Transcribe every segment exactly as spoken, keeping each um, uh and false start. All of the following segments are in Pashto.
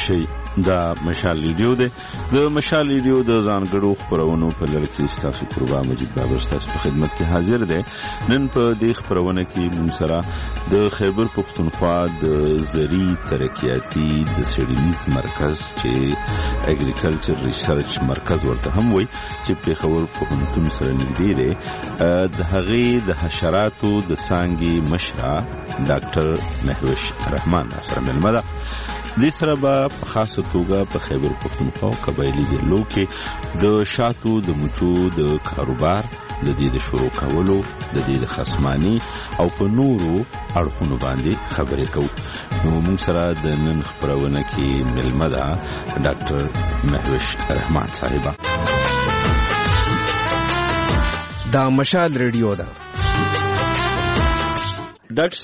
شي دا مشال ریډیو دی. د مشال ریډیو د ځانګړو خپرونو په لړ کې ستاسو قربان مجید بابر ستاسو په خدمت کې حاضر دی. نن په دې خپرونه کې موږ سره د خیبر پښتونخوا د زرعي ترقیاتي د څېړنیز مرکز چې اګریکلچر ریسرچ مرکز ورته هم وایي چې پېښور پوهنتون سره نږدې دی، د هغې د حشراتو د څانګې مشره ډاکټر مهوش رحمان سره مېلمه ده. دې سره به په خاصه توګه په خیبر پښتونخوا او قبایلي ضلعو کې د شاتو د مچو د کاروبار، د دې د شروع کولو، د دې د خصماني او په نورو اړخونو باندې خبرې کوو. نو موږ سره د نن خپرونه کې مېلمه ده ډاکټر مهوش رحمان صاحبه. دا مشال ریډیو ده. ډاکټر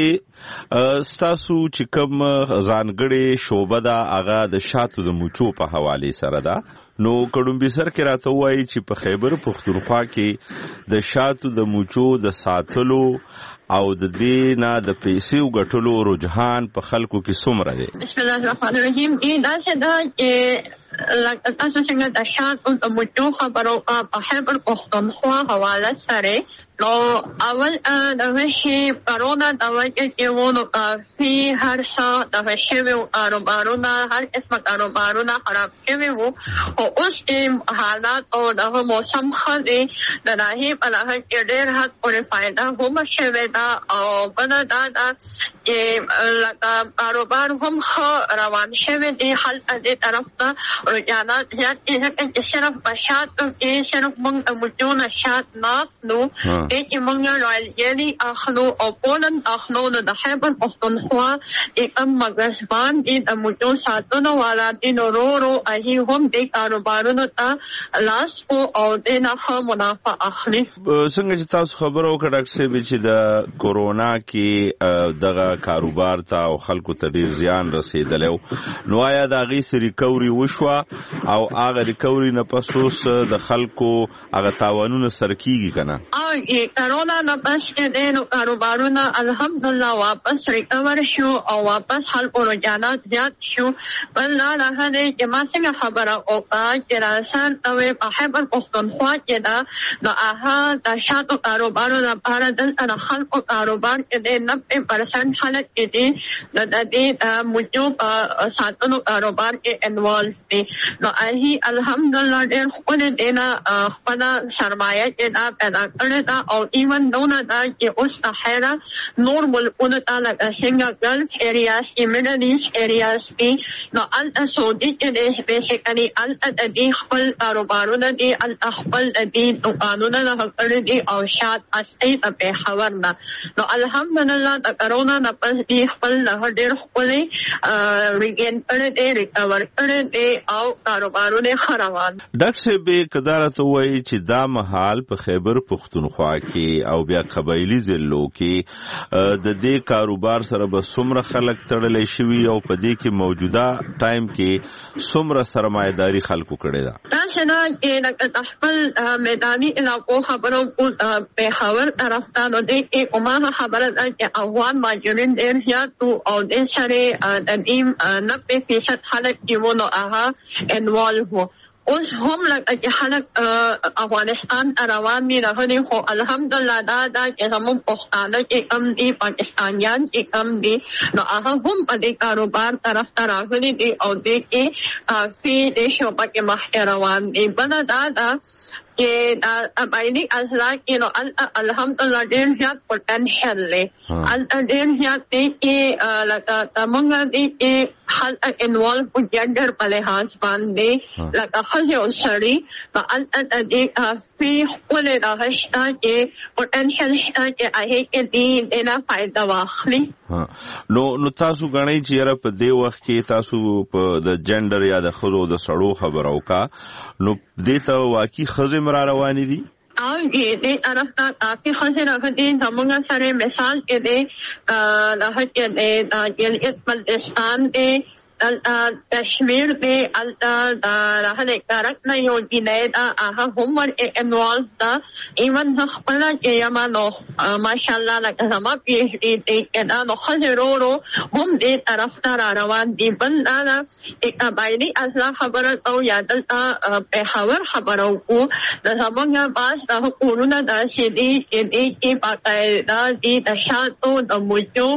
صاحب ستاسو چې کوم ځانګړې شعبه ده هغه د شاتو د مچو په حواله سره ده، نو کډومبي سر کې راته وایي چې په خیبر پښتونخوا کې د شاتو د مچو د ساتلو او د دې نه د پیسې ګټلو رجحان په خلکو کې څومره دی؟ بسم الله الرحمن الرحیم. دا چې دا چې لکه تاسو څنګه د شاتو د مچو خبرو په خیبر پښتونخوا حواله سره، نو اول د وحې کرونا د وجه کې ونو کافي هر څه د وحې کاروبارونه هر قسمه کاروبارونه خراب شوي وو، او اوس کې حالات او د موسم ښه دی، د ناحیې په لحاظ کې ډېر حد پورې فایده هم شوې ده، او بله دا ده چې لکه کاروبار هم ښه روان شوی دی. هلته دې طرف ته رجحانات زیات دي، ځکه چې صرف په شاتو کې صرف موږ د مچو نه شات نه اخلو، دې کې موږ رایل جیلي اخلو او پولن اخلو. نو د خیبر پښتونخوا کوم مګزبان دي د مچو ساتنو والا دي، نو ورو ورو هغې هم دې کاروبارونو ته لاس کو او دې نه ښه منافع اخلي. څنګه چې تاسو خبره وکړه ډاکټر صاحب چې د کورونا کې دغه کاروبار ته او خلکو ته ډېر زیان رسېدلی و، نو آیا د هغې څه ریکوري وشوه او هغه ریکوري نه پس اوس د خلکو هغه تاوانونه سر کېږي که نه؟ کرونا نه پس چې دی نو کاروبارونه الحمدلله واپس ریکور شو او واپس خلکو رجحانات زیات شو. بل دا راښه دی چې ما څنګه خبره وکړه چې راسان ته په خیبر پښتونخوا کې ده، نو هغه د شاتو کاروبارو لپاره دلته د خلکو کاروبار کې دی نبې پرسنټ خلک چې دي د دې د مچو په ساتنو کاروبار کې انوالو دي. نو هغې الحمدلله ډېر ښکلې دی نه خپله سرمایه چې دا پیدا کړې ده، او ایون دونه دا چې اوس د خیره نور ملکونو ته لکه څنګه ګلف ایریاز کې میډل ایسټ ایریاز کې، نو هلته سعودي کې دی بیسیکلي هلته د دې خپل کاروبارونه دي، هلته خپل د دې دوکانونه دغه کړي دي او شات اصلي د پېښور نه. نو الحمدلله د کرونا نه پس دې خپل دغه ډېر ښکلی ریګین کړی دی، ریکور کړی دی او کاروبارونه ښه روان. ډاکټر صاحب که دا راته ووایي چې دا مهال په خیبر پښتونخوا کې او بیا قبایلي ضلعو کې د دې کاروبار سره به څومره خلک تړلی شوي او په دې کې موجوده ټایم کې څومره سرمایهداري خلکو کړې ده؟ داسې ده چې لکه د خپل میداني علاقو خبرو پېښور طرف ته، نو دې کې هماغه خبره ده چې افغان مهاجرین ډېر زیات وو او دې سره د دې نبې فیصد خلک چې وو نو هغه انوالو وو. اوس هم لکه چې خلک افغانستان روان دي راغلي، خو الحمدلله دا ده چې زموږ پښتانه چې کم دي، پاکستانیان چې کم دي، نو هغه هم په دې کاروبار طرف ته راغلي دي او دې کې کافي دې شعبه کې مخکې روان دي. بله دا ده چې د قبایلي اضلاع کې نو الحمدلله ډېر زیات پوټنشل دی، هلته ډېر زیات دی چې لکه زموږ دی چې خلک انوالو په جنډر په لحاظ باندې لکه ښځې او سړي، نو هلته د دې کافي ښکلې دغه شته چې پوټنشل شته چې هغې کې دې دې نه فایده واخلي. نو نو تاسو ګڼئ چې یاره په دې وخت کې تاسو په د جنډر یا د ښځو د سړو خبره وکړه، نو دې ته واقعي ښځې را روانې دي؟ او دې طرف ته کافي ښځې راغلي. زموږ سره مثال کې دی هغه کې دی د جلیت بلتستان دی، کشمیر کې الته د هغه کارک نه یو جنې دا هغه هم ور انوالو دا ایون خپل کې یمانو ماشاءالله لکه زما پی ایچ ډي دې دا نو خزرورو هم دې طرف ته روان دي بل دا قبایلی اصلا خبره او یادل په خبر خبرو کو د زمونږه باز د کورونه د شدي دې کې باقاعده دې د شاتو د موچو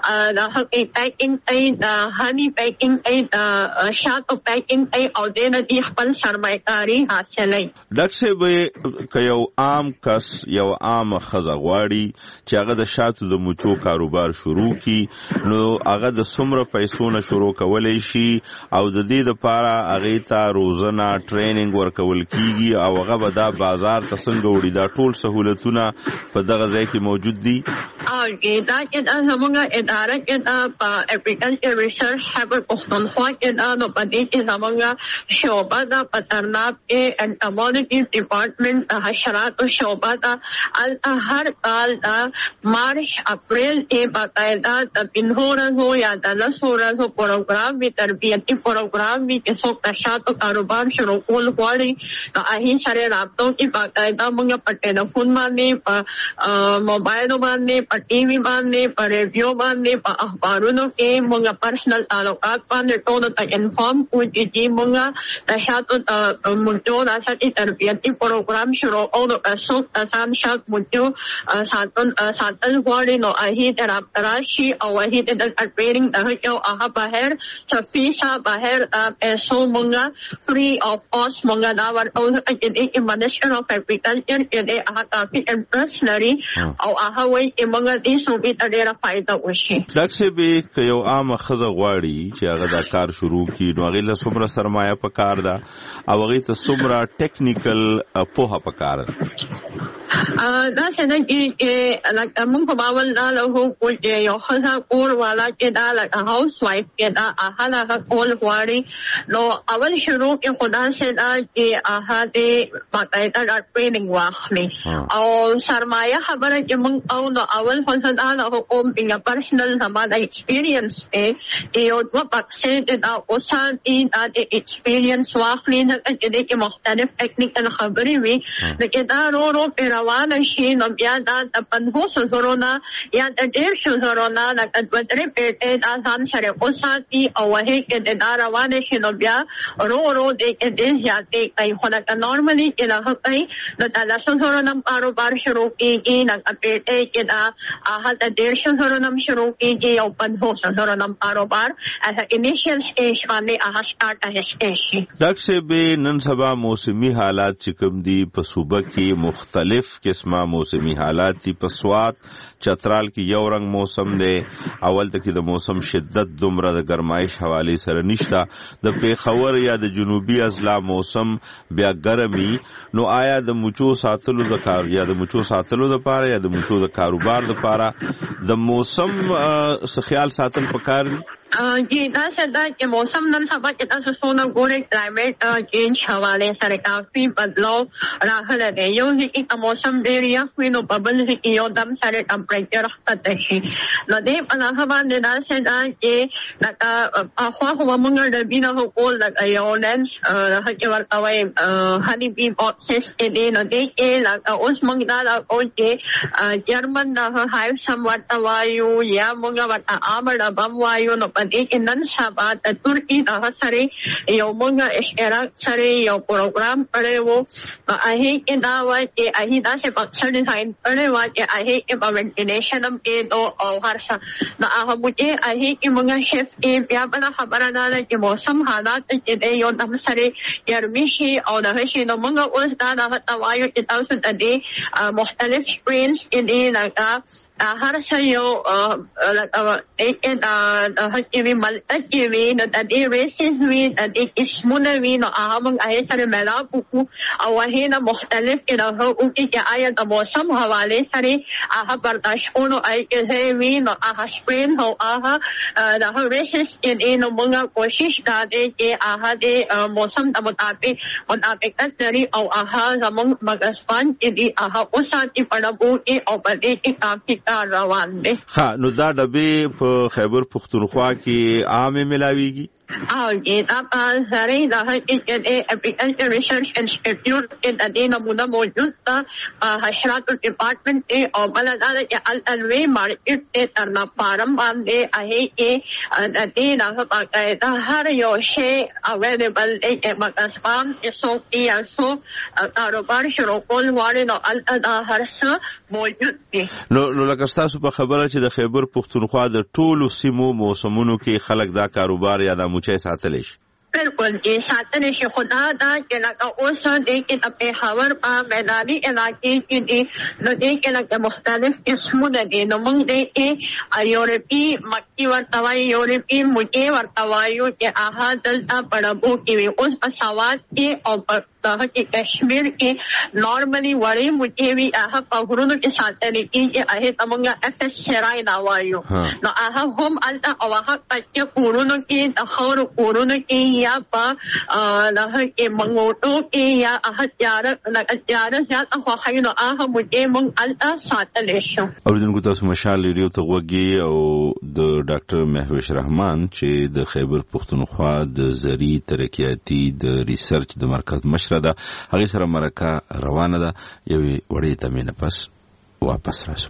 د هغه پیکینګ ای د هاني پیکینګ ای د شاتو پیکینګ ای او دې نه دې خپل سرمایه‌کاري حاصلې. ډاکټر صاحب که یو عام کس یو عام ښځه غواړي چې هغه د شاتو د موچو کاروبار شروع کی نو هغه د څومره پیسو نه شروع کولی شي او د دې دپاره هغې ته روزنه ټریننګ ورکول کیږي او هغه به دا بازار ته څنګه وړي؟ دا ټول سهولتونه په دغه ځای کې موجود دي؟ او دا چې دا زموږ اداره کې دا په اګریکلچر ریسرچ خیبر پښتونخوا کې دا نو په دې کې زموږ شعبه دا په ترناب کې انټمالوجي ډپارټمنټ د حشراتو شعبه دا هر کال دا مارچ اپریل کې باقاعده د پنځو ورځو یا د لسو ورځو پروګرام وي، تربیتي پروګرام وي چې څوک د شاتو کاروبار شروع کول غواړي نو هغې سره رابطو کې باقاعده موږ په ټلیفون باندې په موبایل باندې په ټي وي باندې په ریډیو باندې په اخبارونو کې موږ پرسنل تعلقات باندې ټولو ته انفارم کوو چې موږ د شاتو موچو د تربیتي پروګرام شروع او د څوک آسان شات موچو ساتل ساتل غواړي نو هغې ته رابطه راشي او هغې ته د ټریننګ دغه یو هغه بهر څه فیسه بهر پیسو موږ فري آف کاسټ موږ دا ورکوو چې دې کې منسټر آف اګریکلچر کې دی هغه کافي انټرسټ لري او هغه وایي چې موږ دې صوبې ته ډېره فایده وشي. ډاکټر صاحب که یو عامه ښځه غواړي چې هغه دا کار شروع کړي نو هغې له څومره سرمایه پکار ده او هغې ته څومره ټیکنیکل پوهه پکار ده؟ دا څنګه چې لکه موږ په باور دا لهو کو چې یو ښځه کور والا چې دا لکه هاوس وایف کې دا هغه هغه کول غواړي نو اول شروع کې خو داسې ده چې هغه دې باقاعده دا ټریننګ واخلي او سرمایه خبره چې موږ او نو اول خو څه دا لهو کوم بینګ پرسنل زما د ایکسپیرینس دی یو دوه پکسې چې دا اوساتي دا د ایکسپیرینس واخلي چې دې کې مختلف ټیکنیکل خبرې وي لکه دا رو رو روان شي نو بیا دا د پنځوسو زرو نه یا د ډېرشو زرو نه لکه دوه درې پیټې دا ځان سره وساتي او هغې کې دا روانې شي نو بیا رو رو دې کې ډېر زیاتې کوي خو لکه نارملي چې دغه کوي نو د لسو زرو نه کاروبار شروع کېږي لکه پیټې کې دا هغه د ډېرشو زرو نه شروع کېږي او پنځوسو زرو نه کاروبار ایز انیشیل سټیج باندې هغه سټارټ اخیستی شي. ډاکټر صاحب نن سبا موسمي حالات چې کوم دي په صوبه کې مختلف قسمه موسمی حالات دي. په سوات چترال کې یو رنگ موسم دی، اول ته کې د موسم شدت دومره د ګرمایش حواله سره نشته. د پیښور یا د جنوبي اضلاع موسم بیا ګرمي، نو آیا د موچو ساتلو د کار یا د موچو ساتلو د پاره یا د موچو د کاروبار د پاره د موسم څخه خیال ساتل پکار دي؟ جی دا څه ده چې موسم نن سبا چې تاسو څونه ګورئ کلایمیټ چینج حواله سره کافي بدلاو راغلی دی. یو ځای کې موسم ډېر یخ وي نو په بل ځای کې یو دم سره ټمپریچر ښکته شي. نو دې په هغه باندې دا څه ده چې لکه پخوا خو موږ ډبي نه کول لکه یو لینس هغه کې ورکوئ هني بي باکسز کې دی نو دې کې لکه اوس موږ دا راکوو چې جرمن دغه هایو سم ورته وایو یا موږ ورته عامه ډبم وایو. نو په دې کې نن سبا د ترکي دغه سره یو موږ اشتراک سره یو پروګرام کړی و په هغې کې دا وایي چې هغې داسې بکسه ډیزاین کړی وه چې هغې کې به وینټیلیشن هم کېدو او هر څه نو هغه موچې هغې کې موږ شفټ کې بیا بله خبره دا ده چې موسم حالات چې دی یو دم سره ګرمي شي او دغه شي نو موږ اوس دا دغه ته وایو چې تاسو د دې مختلف سپرینز چې دي لکه هر څه یو هغه کې وي ملته کې وي نو د دې ریسز وي د دې قسمونه وي نو هغه موږ هغې سره میلاپ وکړو او هغې نه مختلف کې دغه وکړي چې آیا د موسم حوالې سره هغه برداشت کولو هغې کې ځای وي نو هغه سپرین او هغه دغه ریسز چې دي نو موږ کوشش دا دی چې هغه د موسم د مطابق مطابقت لري او هغه زموږ مګزبان چې دي هغه وساتي په ډبو کې او په دې کې کافي روان دي. ها نو دا ډبې په خیبر پښتونخوا کې عامه ملاويږي؟ Kita pasari dahil ito Agriculture Research Institute ito din na muna mo yun sa Hashratul Department o malalala ya al-alwi market ito na parang mandi ahi e ito na kapag harayo siya available ito mag-aspam iso iya so karobar shirokol wari no al-adahar sa mo yun نو نو لکه ستاسو په خبره چې د خیبر پښتونخوا د ټولو سیمو موسمونو کې خلک دا کاروبار یا د موچي ساتلی شي بالکل جی ساتل شي خدا دا چې لکه اوس دې کې د پیښور په میداني علاقې کې دي نو دې کې لکه مختلف قسمونه دي نو موږ دې یورپی مکی ورته وایي یورپی موچي ورته وایو چې هغه دلته پړبو کې وي اوس په سواد کې او په هغه کې کشمیر کې نارملی وړي موچي وي هغه په غرونو کې ساتل کېږي هغه ته موږ اف اس شرای دا وایو نو هغه هم الته او هغه په کورونو کې د خور کورونو کې یا په لهغه کې منغوټو کې یا هغه تیار لکه تیار ځات خو خاینو هغه موچي موږ الته ساتل شو اوریدونکو تاسو مشال ریډیو ته وګورئ او د ډاکټر مهوش رحمان چې د خیبر پښتونخوا د زری ترقیاتی د ریسرچ د مرکز مشر ده هغه سره مرکه روانه ده یوې وړې تمینه پس واپس راشو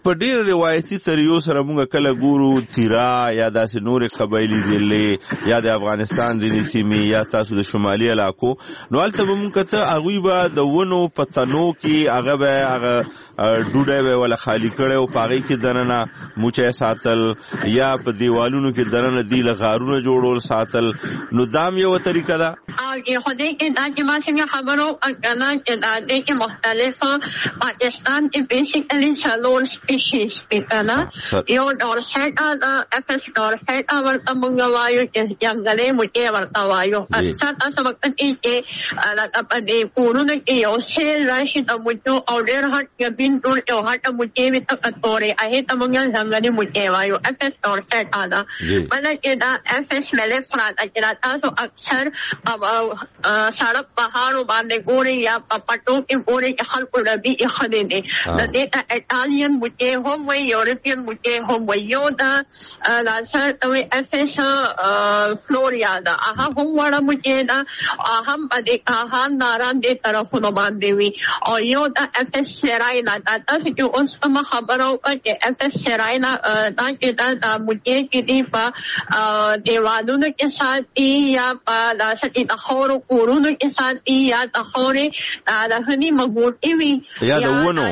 په ډیر روایتي سریو سره موږ کله ګورو تیرا یا داسې نورې قبایلي ډلې یا د افغانستان ځینې سیمې یا تاسو د شمالي علاقو نو هلته به موږ کته هغوی به د ونو په تنو کې هغه به هغه ډوډۍ به ولا خالي کړی او په هغې کې دننه موچی ساتل یا په دیوالونو کې دننه دی له غارونه جوړول ساتل نو دام یوه طریقه ده. او خو دې کې دا چې ما څنګه خبرو کنه چې دا دې کې مختلفه پاکستان کې بیسیکلی څلور سپیشیز دي کنه یو ډورسیټا دا اف اس ډورسیټا ورته موږ وایو چې ځنګلي موچي ورته وایو اکثر تاسو وخت کې لکه په دې کورونه کې یو سیل راشي د موچو او ډېر هټ کې بین ټول یو هټ موچي وي ته کتوري هغه ته موږ ځنګلي موچي وایو اف اس ډورسیټا دا بلکې دا اف اس ملفرا چې تاسو اکثر سړک پهاړو باندې ګوري یا په پټو کې ګوري چې خلکو ربي خدي دي د دې ایټالین موچي هم وي یورپین موچي هم وي یو دا لاسر ته اف اس فلوریا دا هغه هم وړه موچي دا هم باندې هغه ناران دي طرفونو باندې وي او یو دا اف اس سراینا دا تاسو چې اوس په خبرو کې اف اس سراینا دا چې دا موچي کې دي په دیوالونو کې ساتي یا په لاسر د خورو کورونو کې ساتي یا د خورې د هني مګوټي وي یا د ونو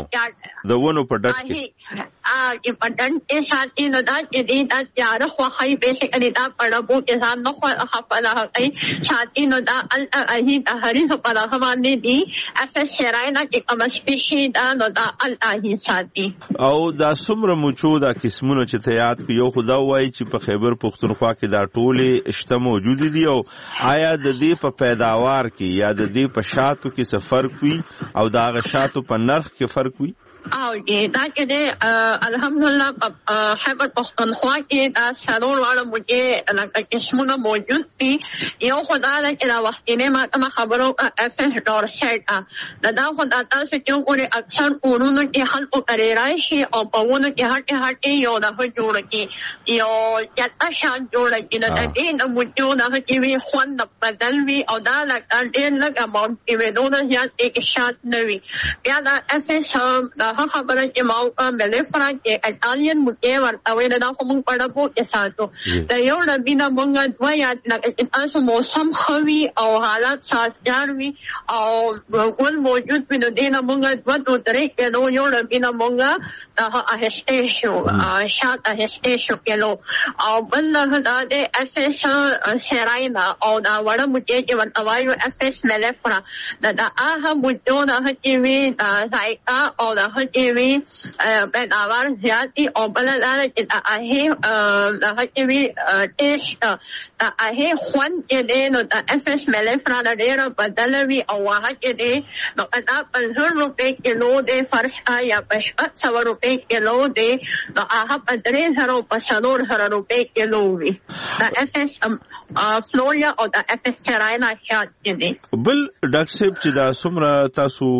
د ونو په ډک کې ا کې پټن کې ساتي نو دا چې دې دا چار خو خای بیسیکلی دا پړبو کې ځان نو خو خپل هغه ساتي نو دا ال اهي د هري په لغه باندې دي اف شراینا کې کوم سپیشي دا نو دا ال اهي ساتي او دا څومره موچو دا قسمونه چې ته یاد کې یو خدا وایي چې په خیبر پختونخوا کې دا ټولې شته موجود دي او آیا د دې په پیداوار کې یا د دې په شاتو کې څه فرق وي او دا هغه شاتو په نرخ کې فرق وي؟ او دې دا کې دې الحمدلله خیبر پختونخوا کې دا څلور واړه موچي لکه قسمونه موجود دي یو خدا دا چې دا وختینه ما ته خبرو اف اس ډورسیټا دا دا خدا تاسو چې ګوري اکثر کورونو کې خلکو کرے راشي او په ونه کې هټه هټه یو دا جوړ کی یو چاته شان جوړ کی دا دې نو موچو دا چې وی خوان بدل وی او دا لکه ډېر لږه اماونت کې ودونه یا یک شات نوي بیا دا اف اس هغه خبره چې ما ملفرا کې ایټالین موچي ورته ویل دا کوم پړبو کې ساتو دا یو ربینه مونږ دوه یا تاسو موسم خوي او حالات سازگار وي او ګل موجود وي نو دینه مونږ دوه دوه درې کې نو یو ربینه مونږ هغه اهسته شو شات اهسته شو کلو او بل دا د اف اس سراینا او دا وړه موچي چې ورته وایو اف اس ملفرا دا دا هغه موچو دا چې وي دا ځای او دا چې وی په اول زیاتی او بل لاره چې هغه هغه چې وی ټیسټ هغه خوان چې دی نو د اف اس ملفرا ډیر بدل وی او هغه چې دی نو دا په زر روپے کیلو دی فرش یا په شپږ سوه روپے کیلو دی نو هغه په درې زره په څلور زره روپے کیلو وی د اف اس فلوریا او د اف اس سراینا شات چې دی بل ډاکټر صاحب چې دا څومره تاسو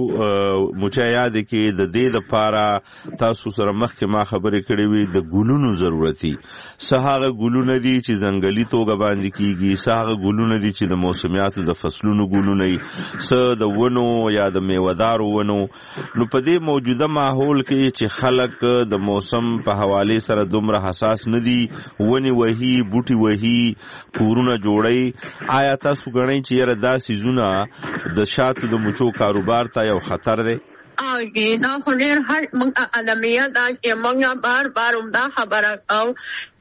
مچایاد کې د دې لپاره تاسو سره مخکې ما خبرې کړې وي د ګلونو ضرورتي سهاغه ګلونه دي چې ځنګلي توګه باندې کیږي سهاغه ګلونه دي چې د موسمیاتو د فصلونو ګلونه یې س د ونو یا د میوهدارو ونو نو په دې موجوده ماحول کې چې خلک د موسم په حواله سره دومره حساس نه دي ونی وهي بوټي وهي کورونه جوړي آیا تاسو غنئ چې یره دا سيزونه د شاتو د مچو کاروبار ته یو خطر دی؟ او دې دا خو ډېر هر موږ علمیه دا چې موږ بار بار همدا خبره کوو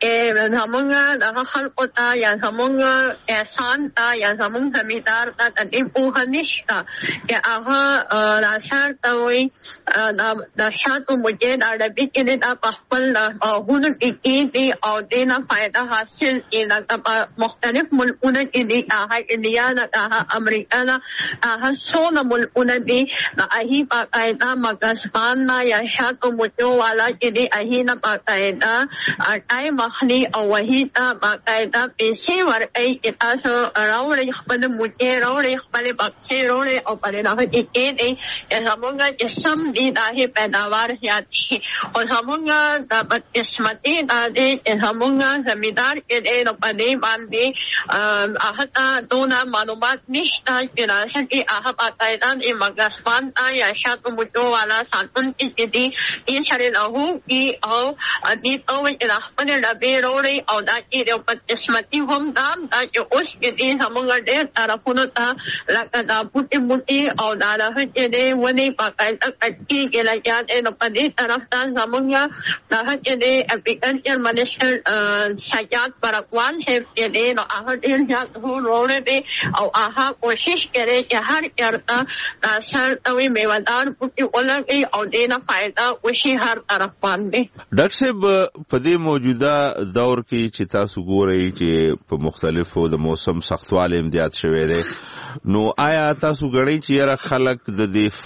چې زموږ دغه خلکو ته یا زموږ احسان ته یا زموږ زمیندار ته د دې پوهه نشته چې هغه راشر ته وایي د شاتو موچي د عربي کې دی دا په خپل غاښونو کې کېږدي او دې نه فایده حاصل کړي لکه په مختلف ملکونو کې دي هغه انډیا ده هغه امریکا ده هغه څونه ملکونه دي د هغې په دا مګزبان نه یا شاتو موچو والا چې دی هغې نه باقاعده اټای مخلي او وهي ته باقاعده پیسې ورکوي چې تاسو راوړئ خپل موچې راوړئ خپلې بکسې راوړئ او په دې هغه کې کېږدئ چې زموږ چې سم دي د هغې پیداوار زیات شي او زموږ د بدقسمتي دا دی چې زموږ زمیندار چې دی نو په دې باندې هغه ته دونه معلومات نشته چې راشي هغه باقاعده د مګزبان ته یا شاتو موچو مجو والا ساتون کې دي یې سره له کې او دې او چې خپل لبه وروړي او دا چې د قسمتي هم دا چې اوس کې دې زموږ ډېر طرفونو ته لکه دا بوټي بوټي او دا چې دې ونی پاکای اټکی کې لګیا نو په دې طرف ته زموږ دا چې دې اګریکلچر منسٹر سجاد پرکوان ہے چې دې نو هغه ډېر ځات وروړي دي او هغه کوشش کوي چې هر چرته دا سر او میوادار بوټي ولګي او دې نه فائدہ وشي هر طرف باندې. ډاکټر صاحب په دې موجوده دور کې چې تاسو ګورئ چې په مختلفو د موسم سختواله امتیاز شوی دی نو آیا تاسو غړی چې یاره خلک د دې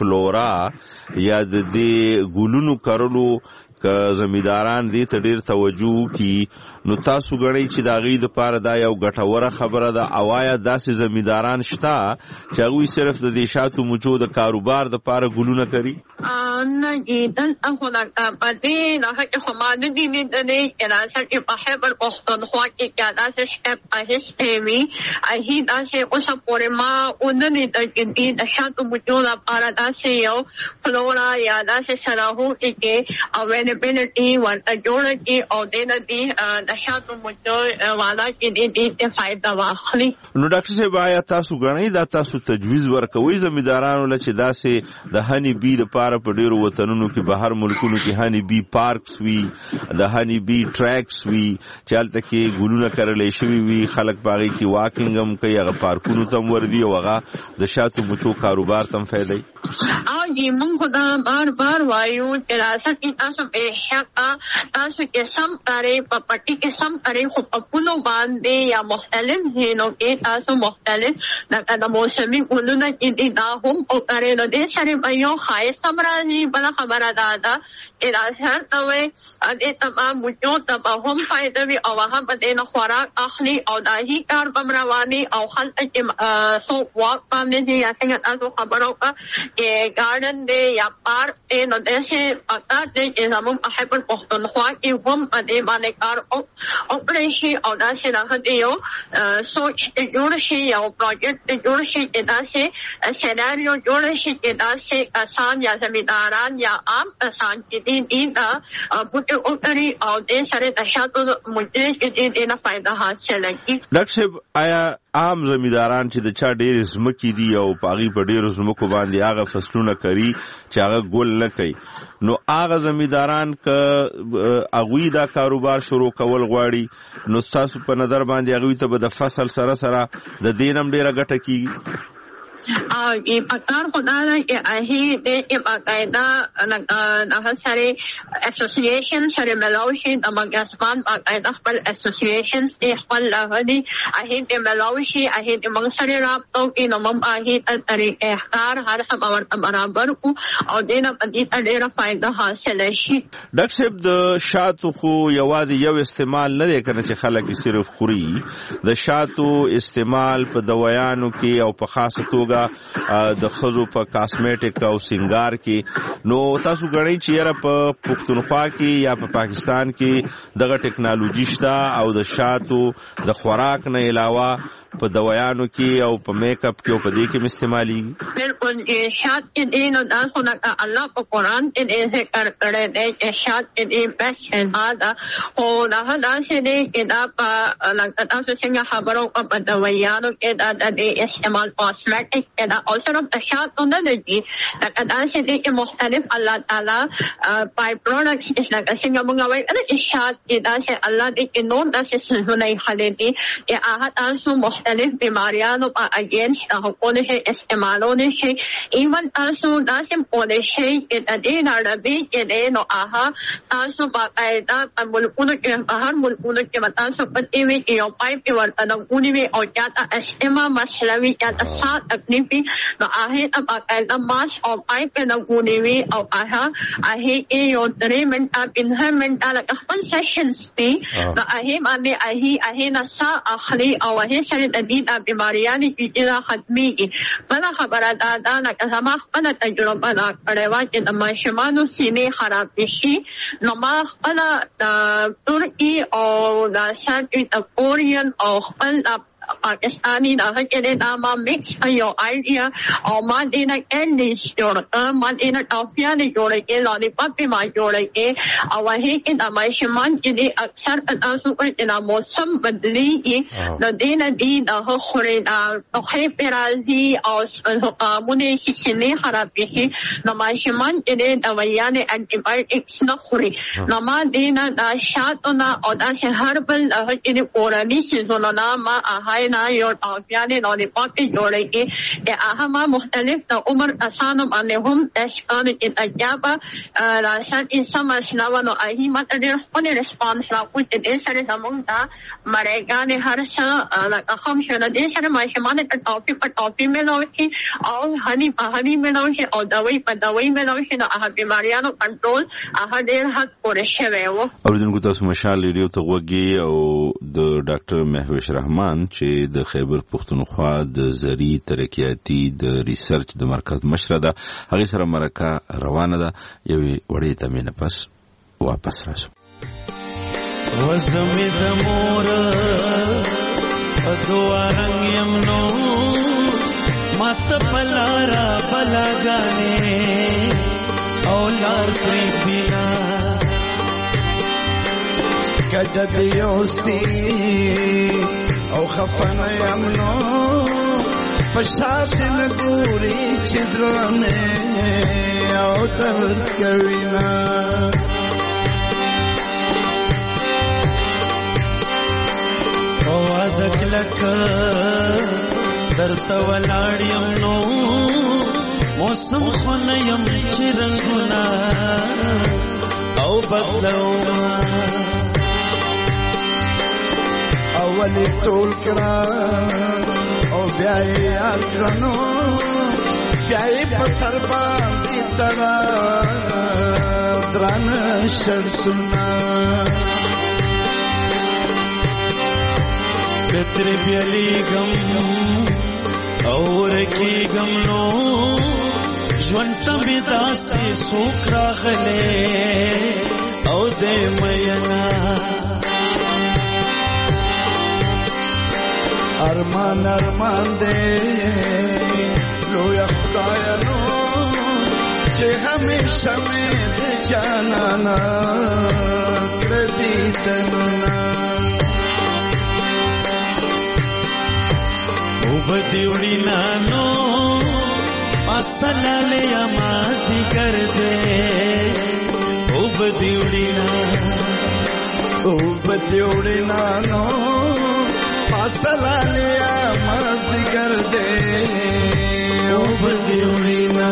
فلورا یا د دې ګلونو کرلو که زمیداران دې ته ډېر توجه کی نو تاسو غړی چې دا غي د پاره دا یو ګټوره خبره ده او آیا داسې زمیداران شته چې هغوی صرف د دې شاتو مچو د کاروبار د پاره ګلونه کوي؟ نه جیدن اخو لکه په دې نه کې خو ما نه دي لیدلې چې راځي چې په خیبر پښتونخوا کې که داسې شپ اخیستی وي هغې داسې اوسه پورې ما ونه لیده چې دې د شاتو مچو لپاره داسې یو فلورا یا داسې سراهو کې اویلیبلټي ورته جوړه کړي او دې نه دې د شاتو مچو والا چې دې دې ته فایده واخلي. نو ډاکټر صاحب آیا تاسو ګڼئ دا تاسو تجویز ورکوئ زمیندارانو له چې داسې د هني بي دپاره په ډېرو وطنونو کې بهر ملکونو کې هني بي پارکس وي د هني بي ټریکس وي چې هلته کې ګلونه کرلی شوي وي خلک په هغې کې واکینګ هم کوي هغه پارکونو ته هم ورځي او هغه د شاتو مچو کاروبار ته هم فایده وي. او جی مونږ خو دا بار بار وایو چې راځه چې تاسو بېشکه تاسو چې سم کړئ په پټي کې سم کړئ خو په پولو باندې یا مختلف ځایونو کې تاسو مختلف لکه د موسمي ګلونه چې دي دا هم وکړئ نو دې سره به یو ښایست هم راځي. بله خبره دا ده چې راځه ته وایي دې تمام مچو ته به هم فایده وي او هغه به دې نه خوراک اخلي او دا هي کار به هم رواني او خلک چې څوک واک باندې دي یا څنګه تاسو خبره وکړه چې ګارډن دی یا پارک دی نو داسې پکار دی چې زموږ په خیبر پښتونخوا کې هم په دې باندې کار وکړی شي او داسې د هغه یو سوچ جوړ شي یو پروجیکټ جوړ شي چې داسې سیناریو جوړ شي چې داسې کسان یا زمینداران یا عام کسان چې دي دي دا بوټي وکړي او دې سره د شاتو مچۍ چې دي دې نه فایده حاصله کړي. ډاکټر صاحب آیا عام زمینداران چې د چا ډېرې ځمکې دي او په هغې په ډېرو ځمکو باندې هغه فصلونه کوي چې هغه ګل نه کوي نو هغه زمینداران که هغوی دا کاروبار شروع کول غواړي نو ستاسو په نظر باندې هغوی ته به د فصل سره سره د دې نه هم ډېره ګټه کېږي؟ او ای پکار خدا دا چې هغې د باقاعده هغه سره اسوسییشن سره ملاو شي د مګاسمان باقاعده خپل اسوسییشنز دي خپل هغه دي هغې ته ملاو شي هغې د موږ سره رابطه وکړي نو موږ هغې ته طریقې کار هر څه به ورته برابر کړو او دې نه په دې ته ډېره فایده حاصله شي. ډاکټر صاحب د شاتو خو یوازې یو استعمال نه دی که نه چې خلک یې صرف خوري د شاتو استعمال په دوایانو کې او په خاصه توګه د ښځو په کاسمیټک او سنگار کې نو تاسو ګڼئ چې یاره په پښتونخوا کې یا په پاکستان کې دغه ټیکنالوژي شته او د شاتو د خوراک نه علاوه په دوایانو کې او په میک اپ کې او په دې کې هم استعمالېږي؟ بلکل شات چې دی نو دا خو لکه الله په قرآن کې دې ذکر کړی دی چې شات چې دی بیسټ شفا ده خو هغه داسې دی چې دا په لکه تاسو څنګه خبره وکړه په دوایانو کې دا د دې استعمال کاسمیټک کې دا او صرف د شاتو نه دی لکه داسې دی چې مختلف الله تعالی بای پروډکټس لکه څنګه موږ وایو چې شات چې داسې الله دې چې نور داسې څیزونه یې ښلی دي چې هغه تاسو مختلف بیماریانو په اګینسټ هغه کولی شئ استعمالولی شئ ایون تاسو داسې کولی شئ چې د دې ناروغۍ چې دی نو هغه تاسو باقاعده په ملکونو کې په هر ملکونو کې به تاسو پتې وي چې یو پایپ یې ورته نغونې وي او چا ته اسټما مسله وي چا ته ساه تکلیف وي نو هغې ته باقاعده ماسک او پایپ یې نغونې وي او هغه هغې کې یو درې منټه پنځه منټه لکه خپل سیشنز دي نو هغې باندې هغې هغې نه ساه اخلي او هغې سره د دې دا بیماریانې چې دا ختمېږي. بله خبره دا ده لکه زما خپله تجربه دا کړې وه چې د ماشومانو سینې خرابې شي نو ما خپله د ترکي او د ساوت کورین او خپل Pakistani da hakene da ma mix your idea or man in a English your man in a Afghani your in on the puppy my your a our hikin a my shaman in the aksar and also in a mosam badli the dina din a hokore a heperazi or muni hikini harabihi na my shaman in it a wayane and it's not hurry na ma dina da shatona or da herbal in the oranishi zonana ma a high na your Afghani or the puppy your a ahama muhtalif the umar asanum anehum ashkan in a jaba la shan in sama shnawano ahimat adir only response la put in inside among the Maregani Harsha like a hum shana desha my shamanic at office but office melohi all honey honey melohi or the way but the way melohi I have been Mariano control I had their hat for a shevevo اوریدونکو تاسو مشال ریډیو ته وګي او د ډاکټر مهوش رحمان چې د خیبر پختونخوا د زری ترقیاتی د ریسرچ د مرکز مشر ده هغه سره مرکه روانه ده یوې وړې تمه نه پس واپس راشو وزمې د مور ادوا رنگ یمنو مات پلارا بلاګانې او لار پری بنا کده دیوسی او خفنه یمنو پشاس نګوري چدرونه او درد کوینا او ادکلک درته ولاړیم نو موسم خونه یم چرنګنا او بدلو اولی ټول کړه او بیا یې اکرنو بیا یې په سر باندې تړه درانه شرطونه پترې بیالیږم او ورکیږم نو ژوند ته مې داسې څوک راغلی او دی مینا ارمان ارمان دے لویا خدایا نو چه ہمیشہ میں دے جانانا کردی تنونا او بدیوڑی نانو اصلا لیا مازی کر دے او بدیوڑی نانو او بدیوڑی نانو سلالیا مست کر دے او بدیوڑینا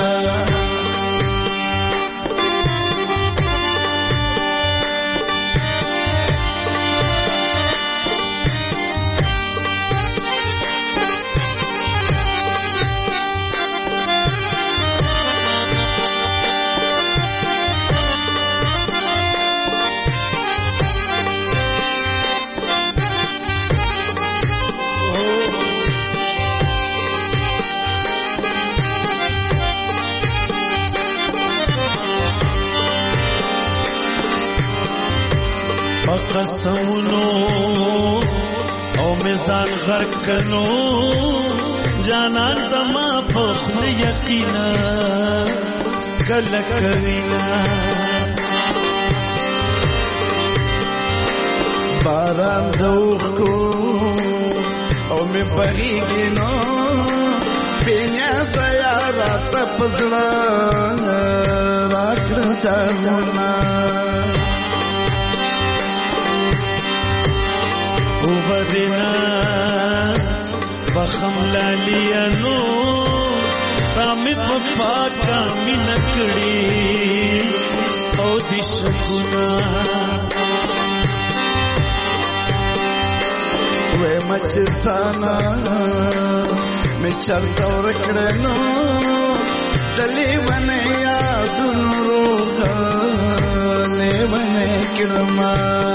قسمونو او میزان غرق کنو جانان زما په خپل یقینا کله کوینا باران دوخ کو او می بریږي نو بینیا سیارا تپزړه راکړه تاونه بدنا بخم لالیا نو تامي پپا کا مینکڑی او دی شکونا وے مچتانا می چرتا ورکڑنو دلی ونه یادونو روغا لیونه کڑما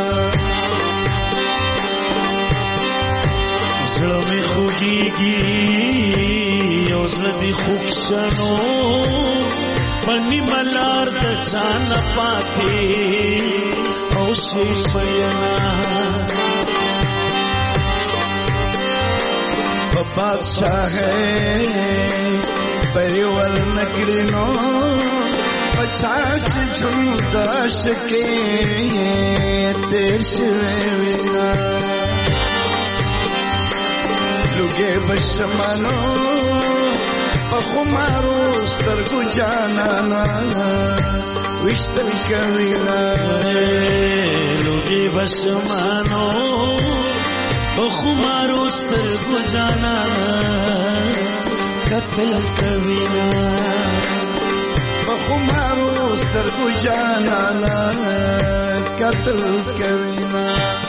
زړه مې خوږیږي یو زړه دې خوږ شنو پنی ملار د چا نه پاتې او شي بینا بادشاہ ہے پریول نکرینو پچاچ جھندا شکے تیر شوے وینا لگے بشمانو پخمارو سترگو جانانا وشتر کوینا لگے بشمانو پخمارو سترگو جانانا قتل کوینا پخمارو سترگو جانانا قتل کوینا.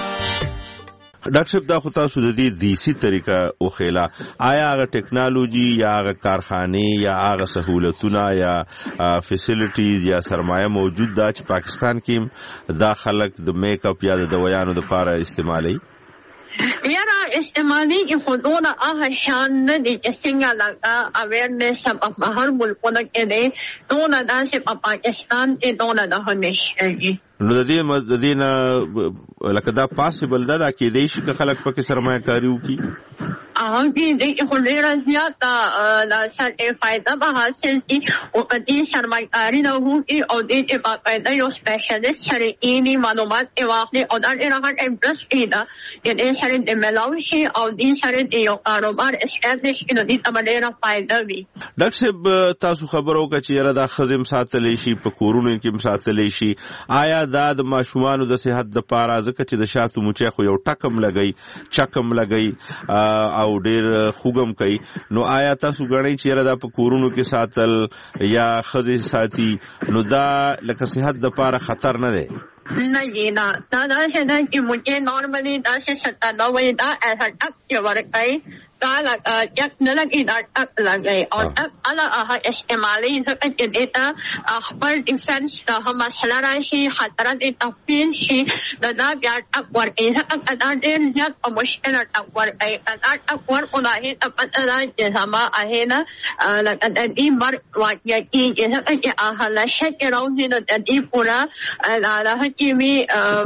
ډاکټر صاحب دا خو تاسو د دې دیسی طریقه او خیلا آیا هغه ټیکنالوژي یا هغه کارخانه یا هغه سہولتونه یا فیسیلیټیز یا سرمایه موجود دا چې پاکستان کې دا خلک د میک اپ یا د دوايانو لپاره استعمالي یاره استعمالي کې خودونه هغه شان نه دي چې څنګه لکه اویرنس په هر ملکونه کې دی دونه داسې په پاکستان کې دونه نه نشي. نو د دې د دې نه لکه دا پاسبل ده دا کې دی چې خلک پکې سرمایه کاری وکړي هغه دې خو ډېره زیاته د سرټې فایده به حاصل کړي او دې سرمایه کاري نه وکړي او دې چې باقاعده یو سپیشلیست سره یې معلومات یې واخلي او دا ډېره ښه انټرسټ ده چې دې سره د ملاو شي او دې سره د یو کاروبار اسټابلیش کړي نو دې ته ډېره فایده وي. ډاکټر صاحب تاسو خبرو که چې یاره دا ښځې ساتلی شي په کورونو کې ساتلی شي آیا دا د ماشومانو د صحت دپاره ځکه چې د شاتو مچۍ خو یو ټکم لګي چکم لګي او ډیر خوګم کوي نو آیا تاسو غواړئ چې یاره دا په کورونو کې ساتل یا ښځې ساتي نو دا لکه صحت دپاره خطر نه دی؟ نه یې نه دا داسې ده چې مچۍ نارملي داسې ستا نه وایي دا ایسا ټک چې ورکوي دا یک نه لګي دا ټک لګي او ټک هله هغه استعمالي ځکه چې دې ته خپل ډیفنس ته هم مسله راشي خطره دې ته فیل شي نو دا بیا ټک ورکوي ځکه که دا ډېر زیات په مشکله ټک ورکوي که دا ټک ورکړو نو هغې ته پته ده چې زما هغې نه لکه د دې مرګ واقع کېږي ځکه چې هغه لشه کې راوځي نو د دې پوره هغه چې وي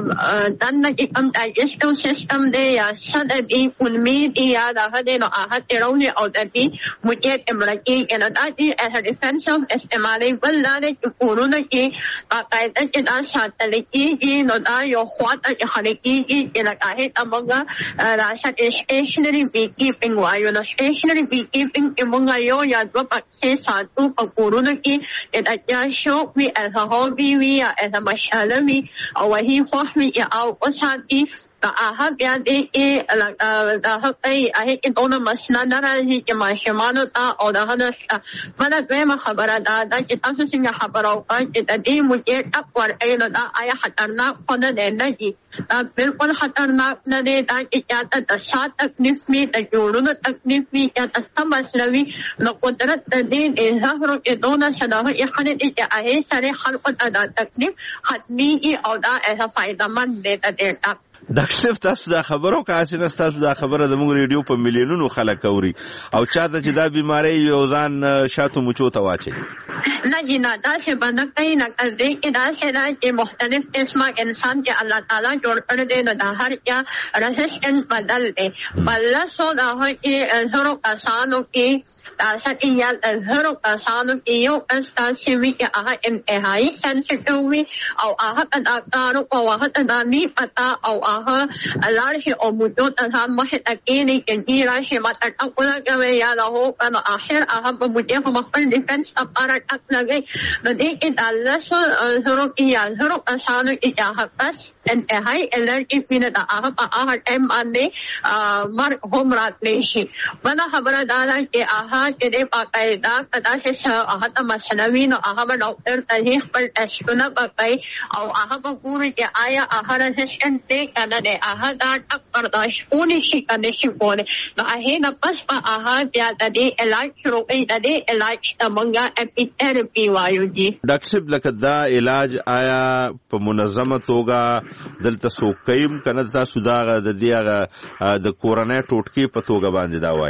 دننه کې کوم ډایجسټیو سیسټم دی یا څه د دې کولمې دي یا دغه دی نو هغه ترې راوځي او د دې مچۍ ته مړه کېږي نو دا چې ایز ا ډیفنس اف استعمالي بل دا دی چې کورونه کې باقاعده چې دا ساتلی کېږي نو دا یو خوا ته ایښلی کېږي چې لکه هغې ته موږ راشد اسټیشنري بي کیپنګ وایو نو اسټیشنري بي کیپنګ کې موږ یو یا دوه پکښې ساتو په کورونو کې چې د چا شوق وي ایز ا هابي وي یا ایز ا مشغله وي او وهي خوښ وي او وساتي دا هغه بیا دې د هغه هغې کې دونه مسله نه راځي چې ماشومانو ته او د هغه بله دویمه خبره دا ده چې تاسو څنګه خبره وکړه چې د دې مچۍ ټک ورکوي نو دا آیا خطرناک خو نه دی نه دي دا بلکل خطرناک نه دی دا چې چا ته د ساه تکلیف وي د جوړونو تکلیف وي چا ته څه مسله وي نو قدرت د دې د زهرو چې دونه څه د هغه ایښلی دی چې هغې سره خلکو ته دا تکلیف ختمېږي او دا ایسه فایدهمند دی د دې ټک. ډاکټر صاحب تاسو دا خبرو که هسې نه ستاسو دا خبره زموږ ریډیو په میلیونونو خلک اوري او چاته چې دا بیمارۍ یو ځان شاتو مچو ته واچوي نه جی نه داسې به نه کوي نه دې کې داسې ده چې مختلف قسمه انسان چې الله تعالی جوړ کړی دی نو د هر چا رزسټنس بدل دی په لسو د هغه کې زرو کسانو کې داسې یا د زرو کسانو کې یو کس داسې وي چې هغه انتهایي سنسټیو وي او هغه ته دا کار او هغه ته دا نه پته او هغه لاړ شي او مچو ته ځان مخې ته کښېني چې دې راشي ما ته ټک ولګوي یا د هغو نو آخر هغه به مچۍ په خپل ډیفنس لپاره ټک لګوي نو دې کې د لسو زرو کې یا زرو کسانو کې چې هغه کس انتهایي الرجیک وي نو د هغه په هغه ټایم باندې مرګ هم راتلی شي. بله خبره دا ده چې هغه چې دی باقاعده که داسې څه هغه ته مسله وي نو هغه به ډاکټر ته ځي خپل ټسټونه به کوي او هغه به ګوري چې آیا هغه رزسټنټ دی که نه دی هغه دا ټک برداشت کولی شي که نه شي کولی نو هغې نه پس به هغه بیا د دې علاج شروع کوي د دې علاج ته موږ اپیتھیرپي وایو دي. ډاکټر صاحب لکه دا علاج آیا په منظمه توګه دلته څوک کوي که نه تاسو دا د دې هغه د کورنۍ ټوټکې په توګه باندې دا وایي؟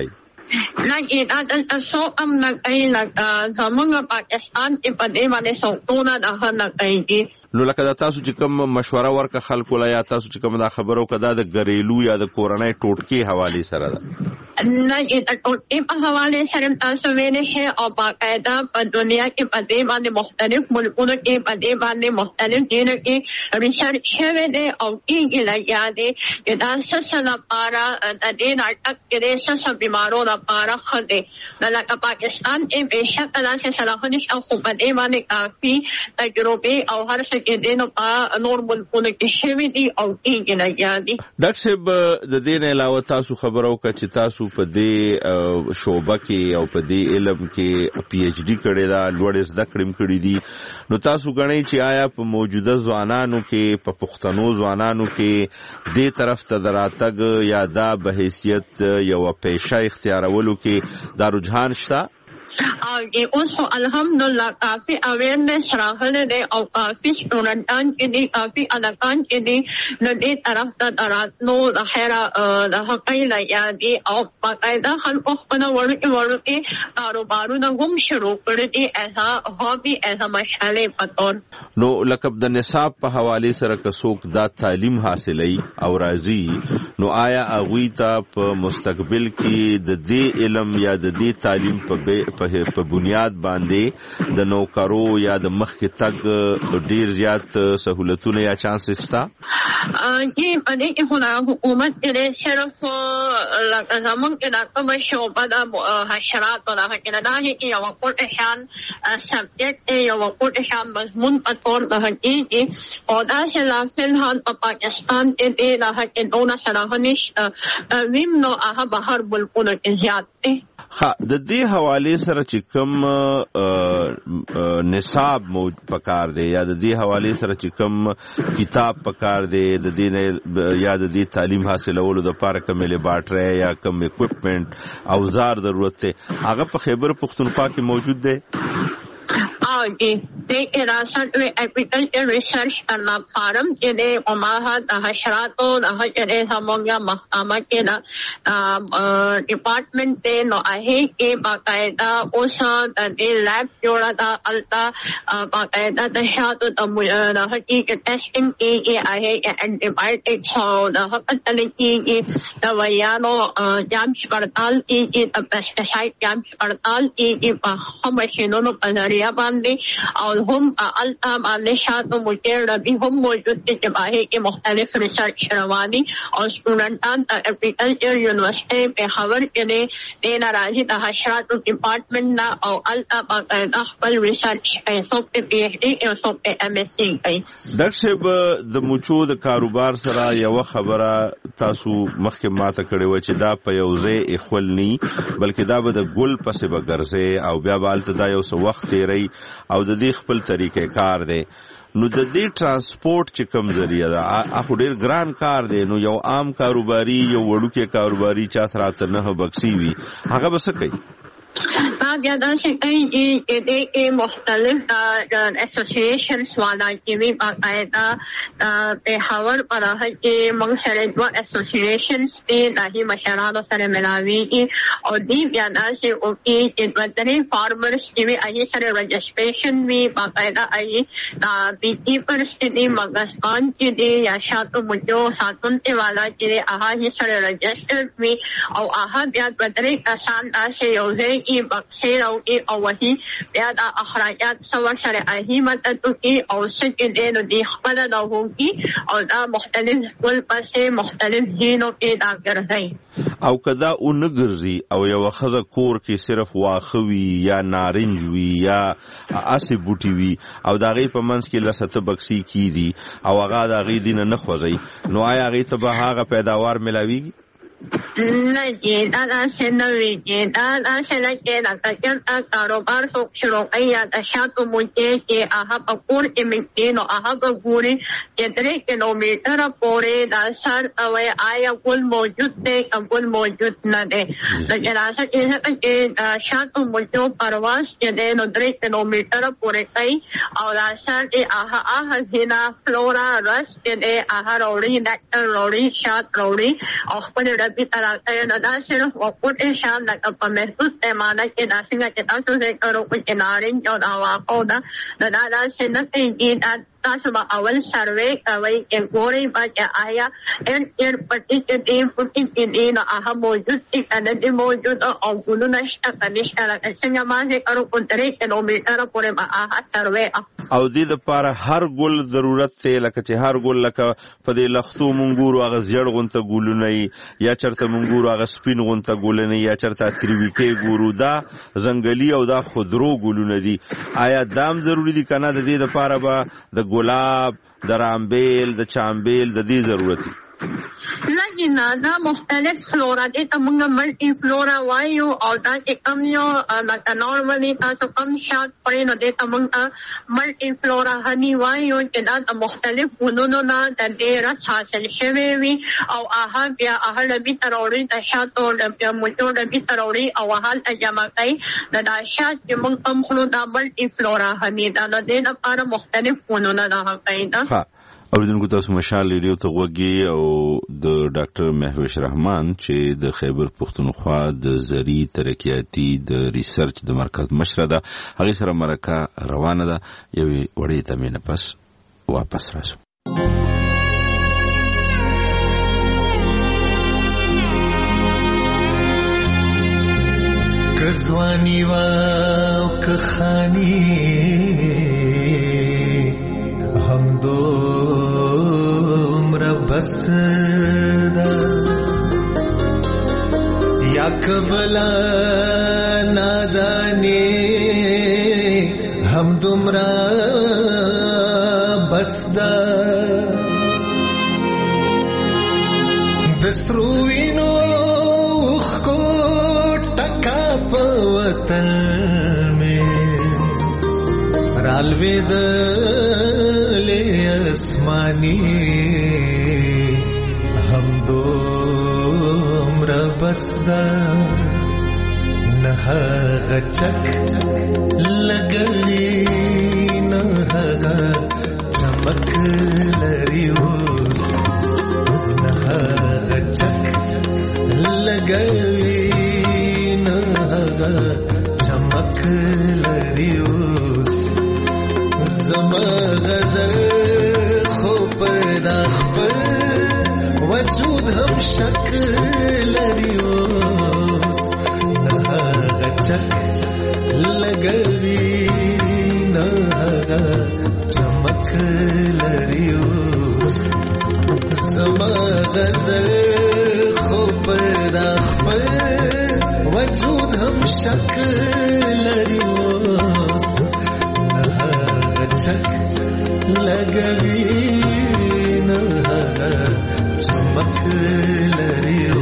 لکه دا څو هم لکه لکه زمونږ پاکستان کې په دې باندې څوکونه د هر لکه نو لکه دا تاسو چې کوم مشوره ورکه خلکو لا یا تاسو چې کوم دا خبرو کدا د غریلو یا د کورنۍ ټوټکي حواله سره ده نه دا ټوټکي په حواله سره تاسو وینئ چې او باقاعده په دنیا کې په دې باندې مختلف ملکونو کې په دې باندې مختلف دینه کې ریسرچ شوی دی او کېږي لګیا دی چې دا څه لپاره د دې ناټک کې څه بیمارو لپاره ښه دی د لکه پاکستان کې بېشکه داسې صلاحونه او خو په دې باندې کافي تجربې او هر څه کې دی نو په نور ملکونو کې شوي دي او کېږي لګیا دي. ډاکټر صاحب د دې نه علاوه تاسو خبرو کړه چې تاسو په دې شعبه کې او په دې علم کې پی ایچ ډي کړی دا لوړ زده کړم کړی دي نو تاسو غنئ چې آیا په موجوده ځوانانو کې په پښتنو ځوانانو کې دې طرف ته دراتګ یا دا به حیثیت یو پیشه اختیارولو کې دا رجحان شته او اوس الحمدلله کافی اویرنس راغلی دی او کافی سټوډنټان چې دي کافی الکان چې دي نو دې طرف ته دراتلو د خیره د حقۍ لګیا دي او باقاعده خلکو خپل وړوکي وړوکي کاروبارونه هم شروع کړي دي ایسا هابي ایسا مشغلې په تور نو لکه د نصاب په حواله سره که څوک دا تعلیم حاصلوي او راځي نو آیا هغوی ته په مستقبل کې د دې علم یا د دې تعلیم په په بنیاد باندې د نوکرو یا د مخکې تګ ډیر زیات سہولتونه یا چانسز شته؟ یې په دې کې خو د حکومت کې صرف لکه زموږ کې دا کومه شعبه د حشراتو ده هغې دا کې یوه کوټه شان سبجیکټ دی یوه کوټه شان مضمون په طور د هغې او داسې لا فلحال په پاکستان کې دی د هغې دونه صلاحه نشته ویم نو هغه به هر ملکونو کې زیات دی. ها د دې حواله سره چې کوم نصاب مو پکار دی یا د دې حواله سره چې کوم کتاب پکار دی د دې یا د دې تعلیم حاصلولو د لپاره کوم لیبارټری یا کوم اکوپمنٹ اوزار ضرورت دی هغه په خیبر پختونخوا کې موجود دی؟ آگے دیکھ ریاست میں ایگریکلچر ریسرچ کرنا فارم کے لیے اماحت حشرات و حشرے ہمونگا محکمہ کے ڈپارٹمنٹ دے نو آہے کے باقاعدہ اس دے لیب جوڑا دا التا باقاعدہ دہشات و حقیق ٹیسٹنگ کی گئی آہے اینٹی بایوٹکس اور حقت کی گئی دوائیانو جانچ پڑتال کی گئی پیسٹیسائڈ جانچ پڑتال کی گئی ہم مشینوں پر ذریعہ باندھی اور ہم التا باندھے شاطوں مجھے ربی ہم موجود کے جباہے کے مختلف ریسرچ روانی اور اسٹوڈنٹان ایگریکلچر یونیورسٹی پشاور کے لیے دینا راضی حشرات ڈپارٹمنٹ نہ اور التا باقاعدہ خپل ریسرچ سو پہ پی ایچ ڈی اور سو پہ ایم ایس سی گئی. ډاکټر صاحب د مچو د کاروبار سره یو خبره تاسو مخکې ماته کړې و چې دا په یو ځای اخول نی بلکې دا به د ګل پسې به ګرځي او بیا به هلته دا یو څه وخت تیری او د دې خپل طریقې کار دی نو د دې ترانسپورت چې کوم ذریعہ ده هغه ډېر ګران کار دی نو یو عام کاروباري یو وړوکی کاروباري چا سره ته نه بکسي وي هغه به څه کوي؟ زیادہ سے کئی کے مختلف ایسوسیشنس والا کی بھی باقاعدہ پشاور پر کے منگسر دو ایسوسیشنس تھے نہ ہی مشرات و سر ملاوی کی اور دی زیادہ سے کی بدری فارمرس کی بھی آئی سر رجسٹریشن بھی باقاعدہ آئی بی کیپرس کی دی مغزقان کی دی یا شاتو مجھو ساتون والا کی دی آہا ہی سر رجسٹر بھی اور آہا بیاد بدری آسان سے یوزے کی بخشے رہی اور وہی زیادہ اخراجات سور سر آہی مدد کی اور سکے دین و دیخ مدد ہوگی اور دا مختلف کل پسے مختلف جینوں کے دا گرزائی او کدا او نگرزی او یو خزا کور کې صرف واخوي یا نارنج وی یا اسی بوټي وی او دا غي په منځ کې لسته بکسی کی دي او هغه دا غي دین نه خوځي نو آیا غي ته به هغه پیداوار ملاويږي؟ نہیں دادا سے نوی جی دادا سے لگے لگا جنتا کاروبار سو شروع کیا اشیاء مجھے کہ آہا پکور کے مکین و آہا پکوری کتنے کلومیٹر پورے داسر اوے آیا گل موجود دے گل موجود نہ دے لیکن ایسا کہ اشیاء مجھے پرواز کے دے نو درے کلومیٹر پورے کئی اور داسر کے آہا آہا زینا فلورا رس کے دے آہا روڑی نیکٹر روڑی شاط روڑی اور خپل لبي تراکه نه دا صرف وقور انشاء الله په محسوس پیمانه کې دا څنګه چې تاسو ذکر وکړئ چې نارین او دا واقع ده دا دا څنګه کې تاسو به اول سروې کوي چې ګورئ چې آیا ان ان پټي کې دې پټي کې دې نه هغه موجود دي کنه دې موجود او ګلونه شته کنه شته څنګه ما ذکر وکړ درې کیلومتره پورې ما هغه سروې او دې لپاره هر ګل ضرورت ته لکه چې هر ګل لکه په دې لختو مونګورو هغه زیړ غونته ګلونه یا چرته مونګورو هغه سپین غونته ګلونه یا چرته تریویکې ګورو دا زنګلی او دا خضرو ګلونه دي آیا دام ضروری دي کنه د دې لپاره به د ګلاب د رامبیل د چامبیل د دې ضرورت دي لکه دا مختلف فلورا دي ته موږ ملټي فلورا وایو او دا چې کوم یو لکه نورمالي تاسو کوم شات پرې نو دې ته موږ ملټي فلورا هني وایو چې دا د مختلف ګلونو نه د ډېر حاصل شوی وي او هغه بیا هغه لبي تروړي د شاتو بیا موټو لبي تروړي او هغه جمع کوي د دا شات چې موږ کوم خلو دا ملټي فلورا هني دا د دې لپاره مختلف ګلونه نه کوي دا اوریدونکو تاسو مشال ریډیو ته وګورئ او د ډاکټر مهوش رحمان چې د خیبر پختونخوا د زری ترقیاتی د ریسرچ د مرکز مشر ده هغه سره مرکه روانه ده یوې وړې تمینه پس واپس راشو کزوانی وا کخانی هم دو بس دا یا کبلا نادانی هم دمرا بس دا دستروینو خو ټکا په وطن میں رالوی د لے اسمانی بسدا نہ غچک لگلی نہ چمک لریوس نہ غچک لگلی نہ چمک لریوس زما غزل خو پردا خپل وجود هم شکل لریوس نہ غچک لگلی نہ چمک لریوس زما غزل خو پردا خپل وجود هم شکل لریوس نہ غچک لگلی نہ چمک لریوس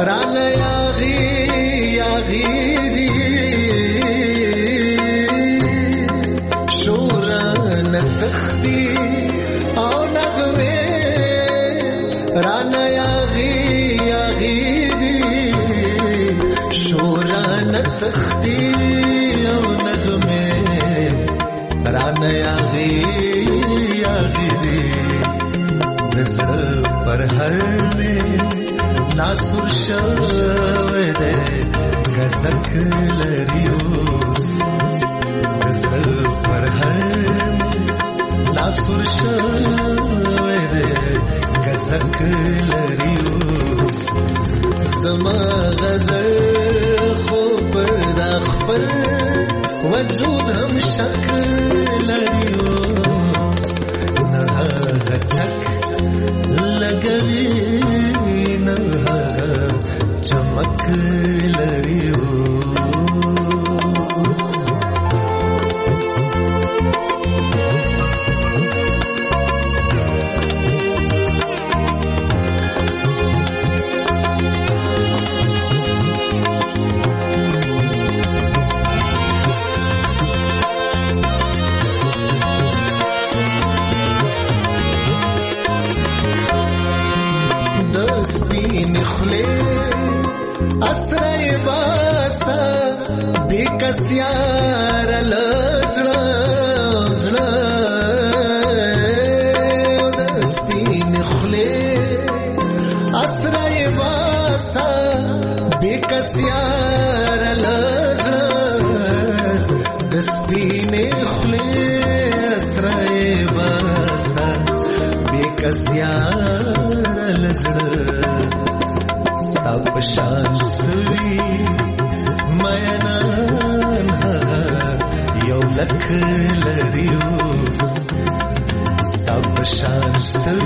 رانه یاغي یاغي دي شوران تخفي او نغمه رانه یاغي یاغي دي شوران تخفي او نغمه رانه یاغي یاغي دي نظر پر هر में नासुर शवद गजक लरियोस गजल पर हर नासुर शवद गजक लरियोस समा गजल खो पर दाखपर वजूद हम शक लरियोस नहा गचक लगवी चमक लरियोस असरे बासा बेकसियार लजड़ा जड़ा दस्तीन खुले असरे बासा बेकसियार लजड़ा दस्तीन खुले असरे बासा बेकसियार लजड़ा अब शांति मयनान यो लख लरियोस अब शांति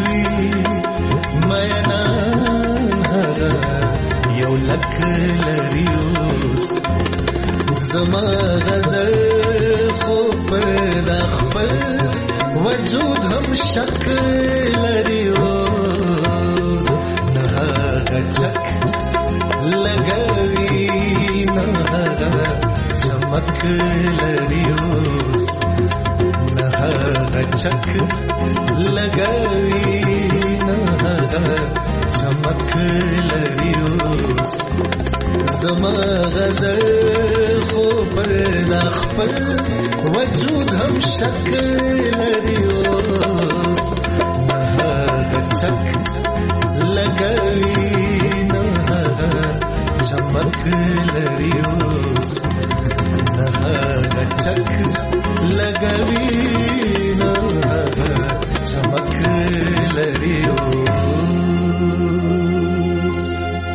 मयनान यो लख लरियोस जमा गजल खो पर दाखपर वजूद हम शक लरियोस नहा गचक लगवी नहा चमक लरियोस नहा गचक लगवी नहा चमक लरियोस जमा गजल खो पर दाखपर वजूद हम शक लरियोस नहा गचक लगवी चमक लरियोस नहा गचक लगवी नहा चमक लरियोस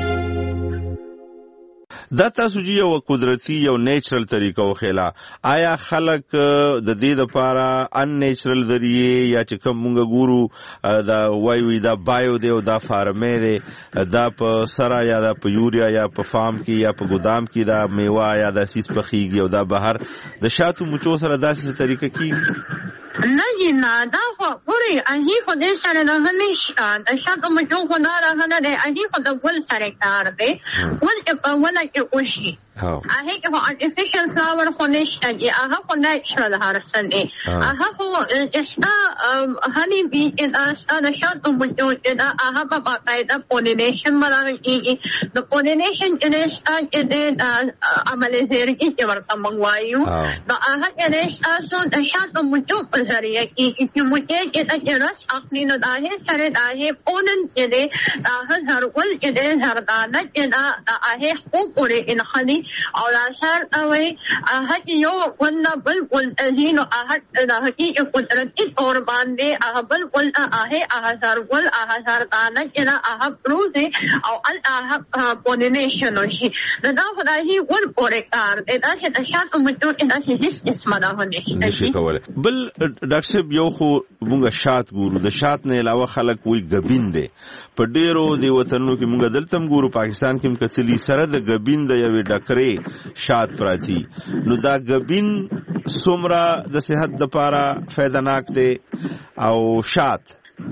دا تاسو چې یو قدرتي یو نیچرل طریقه وخیلا آیا خلک د دې لپاره ان نیچرل ذریعے یا چې کوم موږ ګورو دا وای وی دا بایو دی او دا فارمې دی دا په سرا یا دا په یوریا یا په فارم کې یا په ګودام کې دا میوه یا دا سیس پخیږي او دا بهر د شاتو مچو سره داسې طریقه کې نه نه دا خو پوری اهي خو دې سره نه نشته د شاتو مچو خو نه راغله دی اهي خو د ول سره کار دی ول په ول کې اوشي اهي خو artificial flower خو نشته دی هغه خو natural هرڅه دی هغه خو استا هني بي ان استا د شاتو مچو دا هغه په باقاعده pollination مرغي د pollination ان استا د عمل زیرکی چې ورته منغوايو دا هغه ان استا سو د شاتو مچو ذریعہ کی کہ مجھے کہ رس اپنی نداہے سرے داہے اونن کے دے ہر ول کے دے زردانہ کے دا ہے خوب ان خلی اور اثر اوے ہت یو ون بل ول ذین احد کی قدرت اور باندے بل ول ہے اثر ول اثر دانہ کے دا روز او الاح pollination شي دا خدای ول پورے کار دا سے تشات متو دا سے هیڅ اسمه نه نشي کوله بل ډاکټر صاحب یو خو مونږه شات ګورو د شات نه علاوه خلک وی غبین دي په ډیرو دی وطنو کې مونږ دلته ګورو پاکستان کې مکتلی سره د غبین د یوې ډکرې شات پراتی نو دا غبین څومره د صحت لپاره فائدہ ناک دی او شات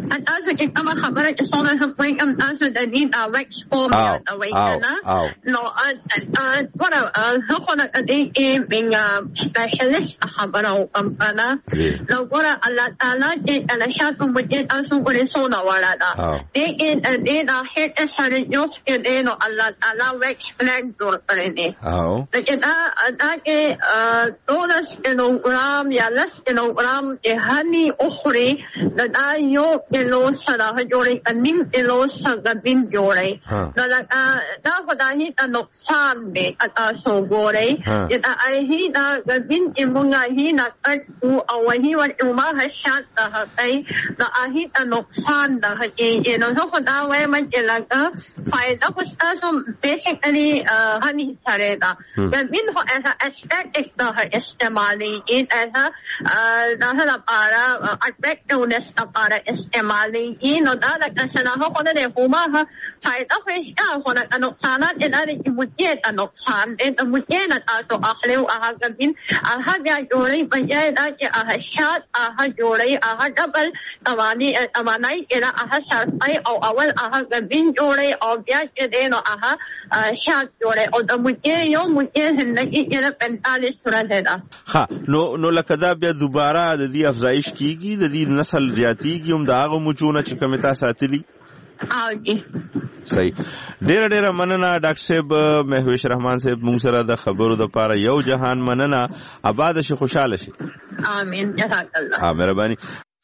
تاسو چې کوم خبره چې څنګه هم کوي کوم تاسو د دې دا وکس فورم دا وایي کنه نو ورته هغه خو د دې بینګ سپیشلیست خبره او کوم کنه نو ورته الله تعالی چې الله شاتو مجه تاسو ګورې سونه وړا دا دې دې دا هیڅ سره یو کې دې نو الله تعالی وکس پلان جوړ کړی دی او چې دا دا کې دولس کیلوګرام یا لس کیلوګرام چې هني اخري دا یو کیلو سره جوړي انیم کیلو څنګه بین جوړي دا دا خدای ته نقصان دی تاسو ګورئ چې دا هي دا بین چې مونږه هي نه کټو او هي ور ما هشات ته کوي دا هي ته نقصان ده چې نو څه خدای وایي چې لکه فائدہ خو تاسو بیسیکلی هني سره دا بین خو اسا اسټیټیک دا استعمالي ایسا دا لپاره اټریکټیونس لپاره استعمالي نو دا د کسانه خو نه کومه فائدہ خو هیڅ خو نه نقصانات ادارې چې مجھے ته نقصان دې ته مجھے نه تاسو اخلي او هغه بین هغه بیا جوړي بجای دا چې هغه شات هغه جوړي هغه ډبل توانی امانای اله هغه شرطي او اول هغه بین جوړي او بیا چې دې نو هغه شات جوړي او د مجھے یو مجھے زندگی کې پینتالیس سورته ده ها نو نو لکه دا بیا دوباره د دې افزایش کیږي د دې نسل زیاتیږي هم دا هغه مچونه چې کومه تاسو ساتلي اوږي صحیح ډېر ډېر مننه ډاکټر صاحب مهوش رحمان صاحب موږ سره د خبرو د پاره یو جهان مننه آباد شي خوشاله شي امين جزاک الله ها مهرباني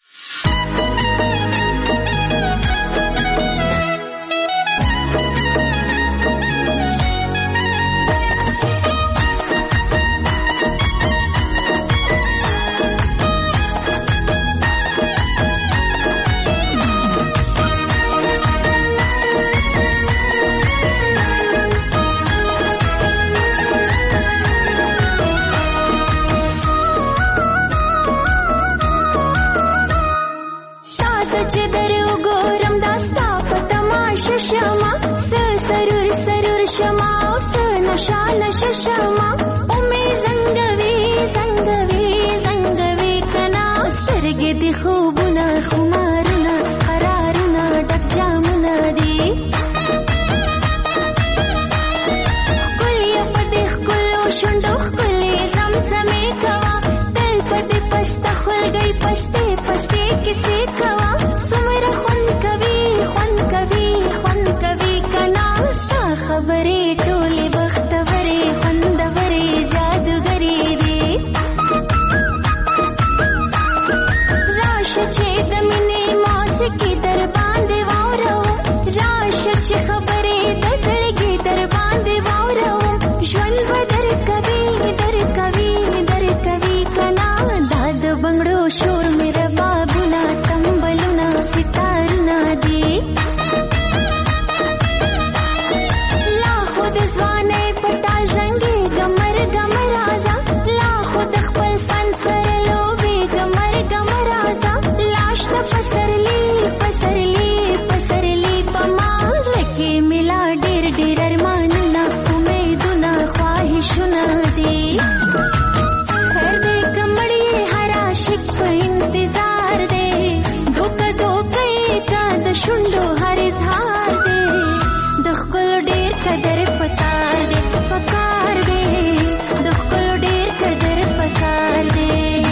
شما سرور سرور شما نشا نشا شما اومي زنګوي زنګوي زنګوي کنا سترګې دي خوبونه خمارونه قرارونه ډک جامونه دي کلی په دې کلو شوندو کلی زمزمې کوا تل په دې پسته خلګي پسته پسته کیسې کوا سمره خون کوي خون کوي خبرې ټولې بختورې خوندورې جادوګرې دي راشه چې د مینې موسیقي در باندې واورو راشه چې خبرې د زړګي در باندې واورو ژوند به در کوي در کوي در کوي کنا دا د بنګړو شور مې ربابونه تمبلونه ستارونه دي زوانه پټال زنګي ګمر ګمر رازا لا خود خپل فن سره لوبي ګمر ګمر رازا لاش ته پسرلی پسرلی پسرلی پما لکه ملا ډیر ډیر ارمانونه امیدونه خواهشونه دي هر دې کمړې هر عاشق په انتظار دی دوکه دوکه کا د شوندو هر اظهار دی د خپل ډیر قدر پکار دے پکار دے د خپل ډیر قدر پکار دے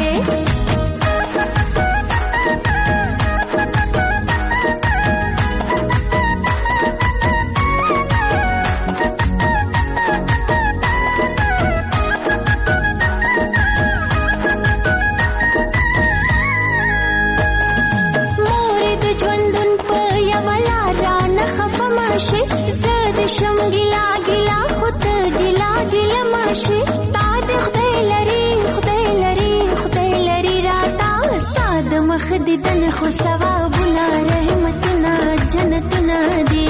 مورد ژوندون په یو لاره نه خفه ماشي شم ګلا ګلا خود ګلا ګلا ماشي تا د خدای لري خدای لري خدای لري راتا استاد مخ دې دن خو ثوابونه رحمتونه جنتونه دي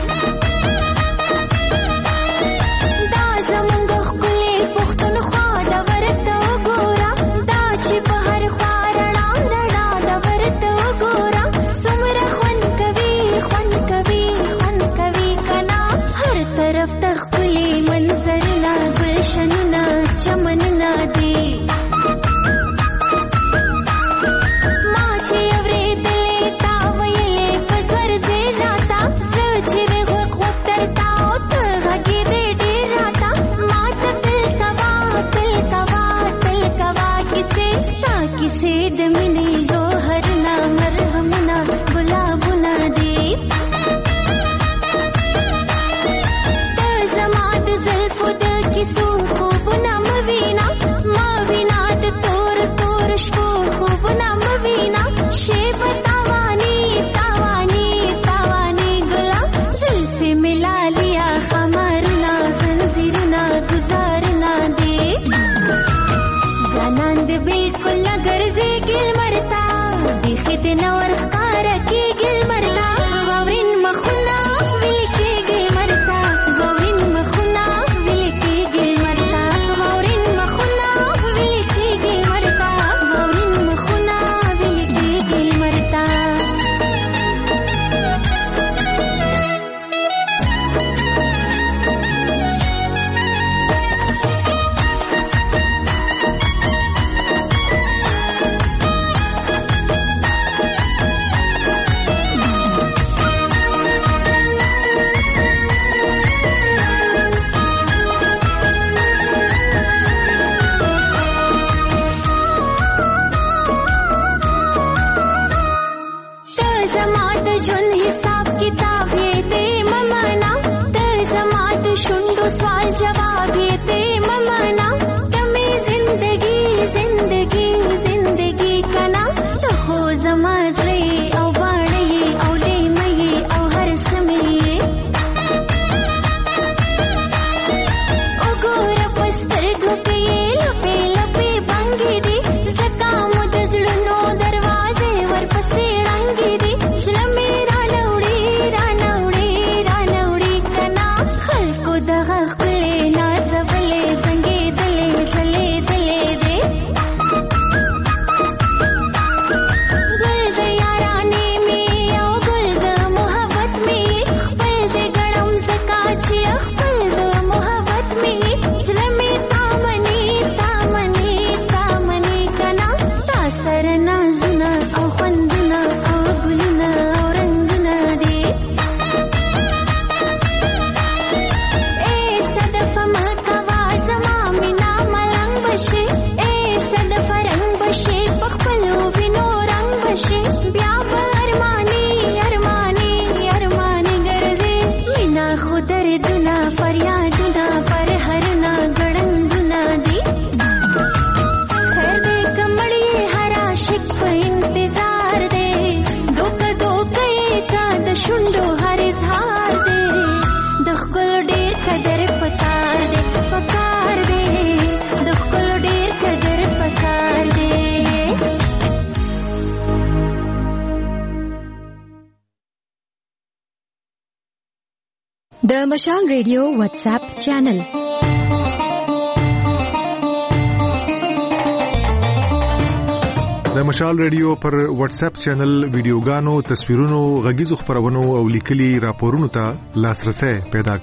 دا زمونږ ښکلې پښتونخوا د ورته وګوره دا چې په هر خوا رڼا رڼا د ورته وګوره څومره خوند کوي خوند کوي خوند کوي کنا هر طرف ته ښکلي منظرونه ګلشنونه چمنونه دي ما چې اورېدلې تا ویل نور ښکار کېږي مرتا واورین مخونه ویل کېږي مرتا واورین مخونه ویل کېږي مرتا واورین مخونه ویل کېږي مرتا واورین مخونه ویل کېږي مرتا د مشال ریډیو واتس اپ چینل د مشال ریډیو پر واتس اپ چینل ویډیوګانو، تصویرونو، غږیزو خبرونو او لیکلي راپورونو ته لاسرسي پیدا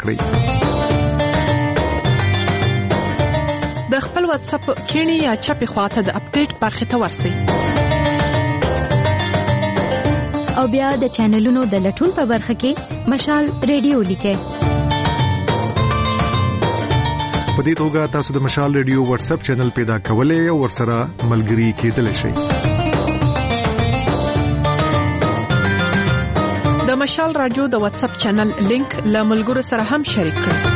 کړئ. د خپل واتس اپ کینی یا چپی خواته د اپډیټ برخه ته ورسئ او بیا د چینلونو د لټون په برخه کې مشال ریډیو لیکئ. په دې توګه تاسو د مشال ریډیو واتس اپ چینل پیدا کولای او ورسره ملګري کېدلی شئ. د مشال رادیو د واتس اپ چینل لینک له ملګرو سره هم شریک کړئ.